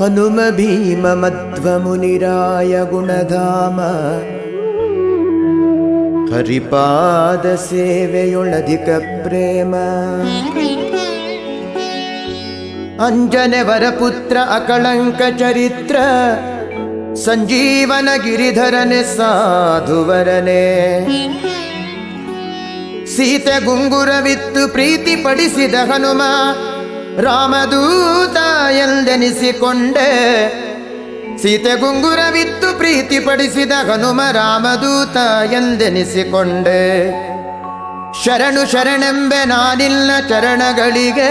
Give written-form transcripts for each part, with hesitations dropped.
ಹನುಮ ಭೀಮ ಮಧ್ವ ಮುನಿರಾಯ ಗುಣಧಾಮ ಹರಿಪಾದ ಸೇವೆಯೊಳಧಿಕ ಪ್ರೇಮ. ಅಂಜನೆ ವರಪುತ್ರ ಅಕಳಂಕ ಚರಿತ್ರ ಸಂಜೀವನ ಗಿರಿಧರನೆ ಸಾಧುವರನೆ. ಸೀತೆ ಗುಂಗುರವಿತ್ತು ಪ್ರೀತಿ ಪಡಿಸಿದ ಹನುಮ ರಾಮದೂತ ಎಂದೆನಿಸಿಕೊಂಡೆ. ಸೀತೆ ಗುಂಗುರವಿತ್ತು ಪ್ರೀತಿ ಪಡಿಸಿದ ಹನುಮ ರಾಮದೂತ ಎಂದೆನಿಸಿಕೊಂಡೆ. ಶರಣು ಶರಣೆಂಬೆ ನಾನಿನ್ನ ಚರಣಗಳಿಗೆ,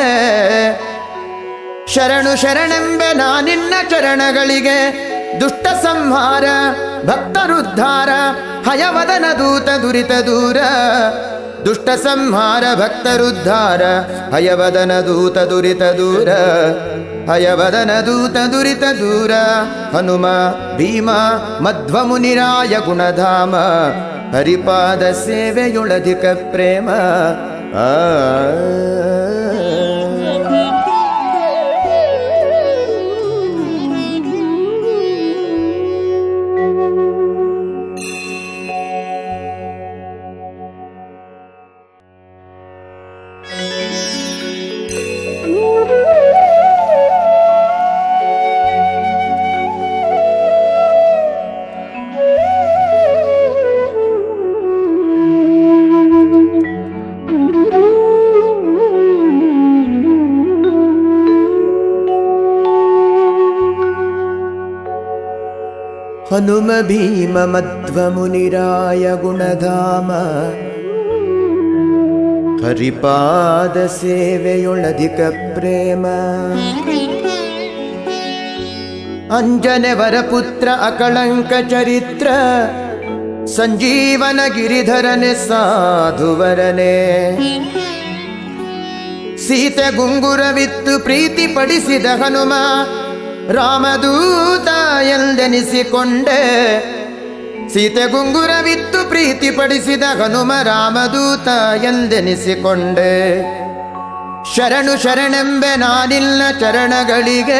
ಶರಣು ಶರಣೆಂಬೆ ನಾನಿನ್ನ ಚರಣಗಳಿಗೆ. ದುಷ್ಟ ಸಂಹಾರ ಭಕ್ತರುದ್ಧಾರ ಹಯವದನ ದೂತ ದುರಿತ ದೂರ. ದುಷ್ಟ ಸಂಹಾರ ಭಕ್ತರುದ್ಧಾರ ಹಯವದನ ದೂತ ದುರಿತ ದೂರ. ಹಯವದನ ದೂತ ದುರಿತ ದೂರ. ಹನುಮ ಭೀಮ ಮಧ್ವ ಮುನಿರಾಯ ಗುಣಧಾಮ ಹರಿಪಾದ ಸೇವೆಯೊಳಧಿಕ ಪ್ರೇಮ. ಹನುಮ ಭೀಮ ಮಧ್ವ ಮುನಿರಾಯ ಗುಣಧಾಮ ಹರಿಪಾದ ಸೇವೆಯೊಳಧಿಕ ಪ್ರೇಮ. ಅಂಜನೆ ವರಪುತ್ರ ಅಕಳಂಕ ಚರಿತ್ರ ಸಂಜೀವನ ಗಿರಿಧರನೆ ಸಾಧುವರನೆ. ಸೀತೆ ಗುಂಗುರವಿತ್ತು ಪ್ರೀತಿ ಪಡಿಸಿದ ಹನುಮ ರಾಮದೂತ ಎಂದೆನಿಸಿಕೊಂಡೆ. ಸೀತೆ ಗುಂಗುರವಿತ್ತು ಪ್ರೀತಿ ಪಡಿಸಿದ ಹನುಮ ರಾಮದೂತ ಎಂದೆನಿಸಿಕೊಂಡೆ. ಶರಣು ಶರಣೆಂಬೆ ನಾನಿನ್ನ ಚರಣಗಳಿಗೆ,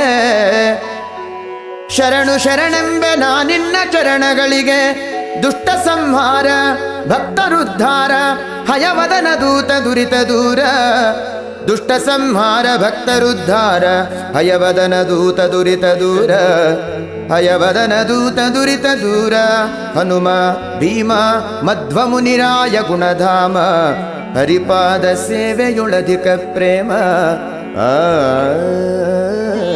ಶರಣು ಶರಣೆಂಬೆ ನಾನಿನ್ನ ಚರಣಗಳಿಗೆ. ದುಷ್ಟ ಸಂಹಾರ ಭಕ್ತರುದ್ಧಾರ ಹಯವದನ ದೂತ ದುರಿತ ದೂರ. ದುಷ್ಟ ಸಂಹಾರ ಭಕ್ತರುದ್ಧಾರ ಹಯವದನ ದೂತ ದುರಿತ ದೂರ. ಹಯವದನ ದೂತ ದುರಿತ ದೂರ. ಹನುಮ ಭೀಮ ಮಧ್ವ ಮುನಿರಾಯ ಗುಣಧಾಮ ಹರಿಪಾದ ಸೇವೆಯೊಳಧಿಕ ಪ್ರೇಮ.